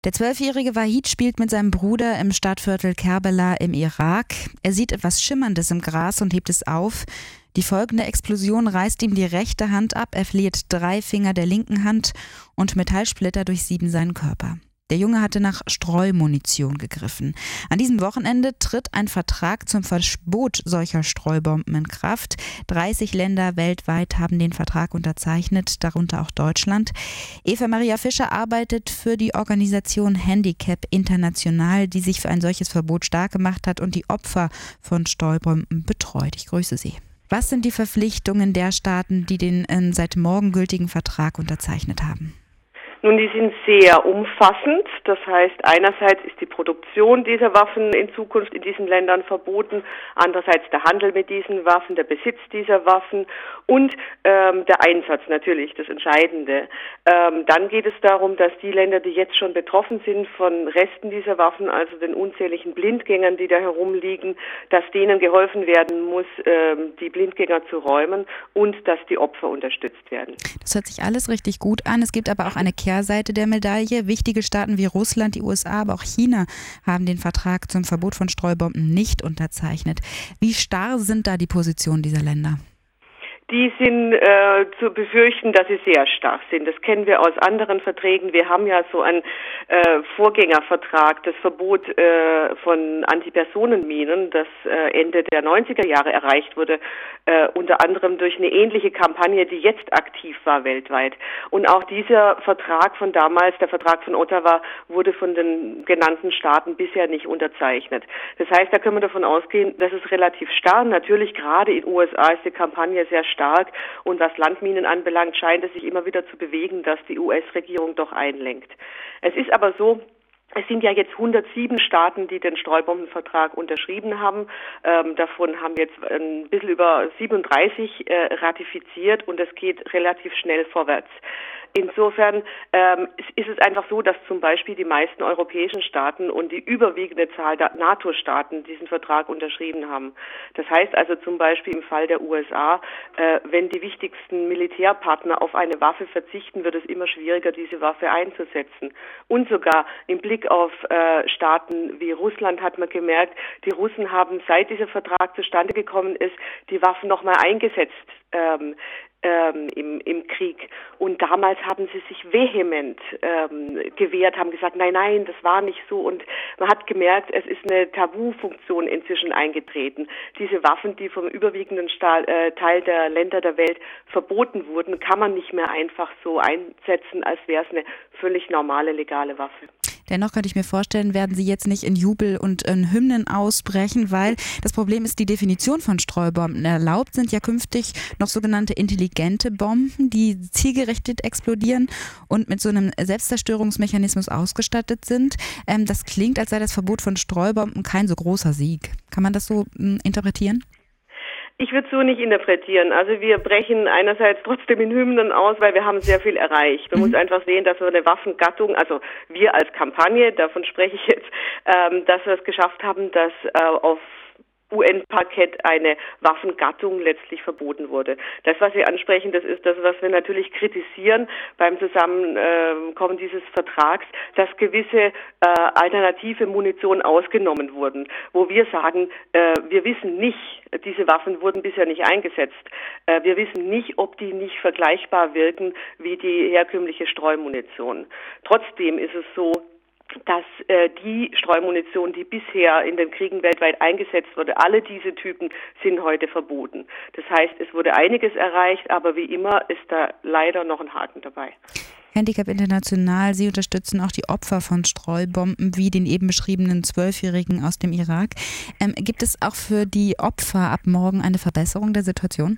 Der 12-jährige Wahid spielt mit seinem Bruder im Stadtviertel Kerbela im Irak. Er sieht etwas Schimmerndes im Gras und hebt es auf. Die folgende Explosion reißt ihm die rechte Hand ab. Er verliert 3 Finger der linken Hand und Metallsplitter durchsieben seinen Körper. Der Junge hatte nach Streumunition gegriffen. An diesem Wochenende tritt ein Vertrag zum Verbot solcher Streubomben in Kraft. 30 Länder weltweit haben den Vertrag unterzeichnet, darunter auch Deutschland. Eva Maria Fischer arbeitet für die Organisation Handicap International, die sich für ein solches Verbot stark gemacht hat und die Opfer von Streubomben betreut. Ich grüße Sie. Was sind die Verpflichtungen der Staaten, die den seit morgen gültigen Vertrag unterzeichnet haben? Nun, die sind sehr umfassend. Das heißt, einerseits ist die Produktion dieser Waffen in Zukunft in diesen Ländern verboten, andererseits der Handel mit diesen Waffen, der Besitz dieser Waffen und der Einsatz natürlich, das Entscheidende. Dann geht es darum, dass die Länder, die jetzt schon betroffen sind von Resten dieser Waffen, also den unzähligen Blindgängern, die da herumliegen, dass denen geholfen werden muss, die Blindgänger zu räumen und dass die Opfer unterstützt werden. Das hört sich alles richtig gut an. Es gibt aber auch eine Kehrseite der Medaille. Wichtige Staaten wie Russland, die USA, aber auch China haben den Vertrag zum Verbot von Streubomben nicht unterzeichnet. Wie starr sind da die Positionen dieser Länder? Die sind zu befürchten, dass sie sehr stark sind. Das kennen wir aus anderen Verträgen. Wir haben ja so einen Vorgängervertrag, das Verbot von Antipersonenminen, das Ende der 90er Jahre erreicht wurde, unter anderem durch eine ähnliche Kampagne, die jetzt aktiv war weltweit. Und auch dieser Vertrag von damals, der Vertrag von Ottawa, wurde von den genannten Staaten bisher nicht unterzeichnet. Das heißt, da können wir davon ausgehen, dass es relativ starr. Natürlich gerade in den USA ist die Kampagne sehr stark. Und was Landminen anbelangt, scheint es sich immer wieder zu bewegen, dass die US-Regierung doch einlenkt. Es ist aber so, es sind ja jetzt 107 Staaten, die den Streubombenvertrag unterschrieben haben. Davon haben jetzt ein bisschen über 37 ratifiziert und es geht relativ schnell vorwärts. Insofern ist es einfach so, dass zum Beispiel die meisten europäischen Staaten und die überwiegende Zahl der NATO-Staaten diesen Vertrag unterschrieben haben. Das heißt also zum Beispiel im Fall der USA, wenn die wichtigsten Militärpartner auf eine Waffe verzichten, wird es immer schwieriger, diese Waffe einzusetzen. Und sogar im Blick auf Staaten wie Russland hat man gemerkt, die Russen haben, seit dieser Vertrag zustande gekommen ist, die Waffen nochmal eingesetzt im Krieg. Und damals haben sie sich vehement gewehrt, haben gesagt, nein, das war nicht so. Und man hat gemerkt, es ist eine Tabufunktion inzwischen eingetreten. Diese Waffen, die vom überwiegenden Teil der Länder der Welt verboten wurden, kann man nicht mehr einfach so einsetzen, als wäre es eine völlig normale, legale Waffe. Dennoch könnte ich mir vorstellen, werden Sie jetzt nicht in Jubel und in Hymnen ausbrechen, weil das Problem ist, die Definition von Streubomben. Erlaubt sind ja künftig noch sogenannte intelligente Bomben, die zielgerichtet explodieren und mit so einem Selbstzerstörungsmechanismus ausgestattet sind. Das klingt, als sei das Verbot von Streubomben kein so großer Sieg. Kann man das so interpretieren? Ich würde es so nicht interpretieren. Also wir brechen einerseits trotzdem in Hymnen aus, weil wir haben sehr viel erreicht. Man muss einfach sehen, dass wir eine Waffengattung, also wir als Kampagne, davon spreche ich jetzt, dass wir es geschafft haben, dass auf UN-Parkett eine Waffengattung letztlich verboten wurde. Das, was Sie ansprechen, das ist das, was wir natürlich kritisieren beim Zusammenkommen dieses Vertrags, dass gewisse alternative Munition ausgenommen wurden, wo wir sagen, wir wissen nicht, diese Waffen wurden bisher nicht eingesetzt. Wir wissen nicht, ob die nicht vergleichbar wirken wie die herkömmliche Streumunition. Trotzdem ist es so, dass die Streumunition, die bisher in den Kriegen weltweit eingesetzt wurde, alle diese Typen sind heute verboten. Das heißt, es wurde einiges erreicht, aber wie immer ist da leider noch ein Haken dabei. Handicap International, Sie unterstützen auch die Opfer von Streubomben, wie den eben beschriebenen 12-Jährigen aus dem Irak. Gibt es auch für die Opfer ab morgen eine Verbesserung der Situation?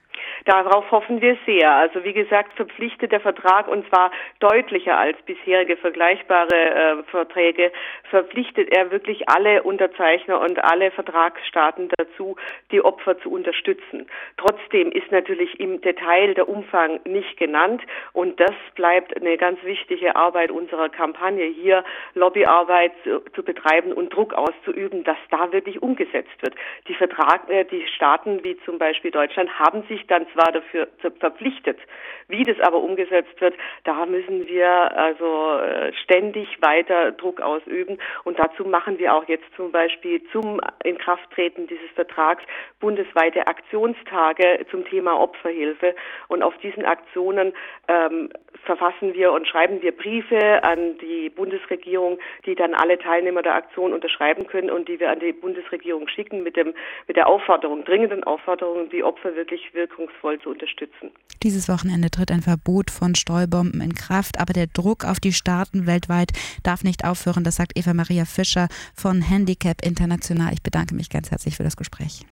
Darauf hoffen wir sehr. Also wie gesagt, verpflichtet der Vertrag, und zwar deutlicher als bisherige vergleichbare Verträge, verpflichtet er wirklich alle Unterzeichner und alle Vertragsstaaten dazu, die Opfer zu unterstützen. Trotzdem ist natürlich im Detail der Umfang nicht genannt, und das bleibt eine ganz wichtige Arbeit unserer Kampagne, hier Lobbyarbeit zu betreiben und Druck auszuüben, dass da wirklich umgesetzt wird. Die Staaten wie zum Beispiel Deutschland haben sich dann zwar dafür verpflichtet. Wie das aber umgesetzt wird, da müssen wir also ständig weiter Druck ausüben. Und dazu machen wir auch jetzt zum Beispiel zum Inkrafttreten dieses Vertrags bundesweite Aktionstage zum Thema Opferhilfe. Und auf diesen Aktionen verfassen wir und schreiben wir Briefe an die Bundesregierung, die dann alle Teilnehmer der Aktion unterschreiben können und die wir an die Bundesregierung schicken mit der Aufforderung, dringenden Aufforderung, die Opfer wirklich wirkungsvoll zu unterstützen. Dieses Wochenende tritt ein Verbot von Streubomben in Kraft, aber der Druck auf die Staaten weltweit darf nicht aufhören. Das sagt Eva Maria Fischer von Handicap International. Ich bedanke mich ganz herzlich für das Gespräch.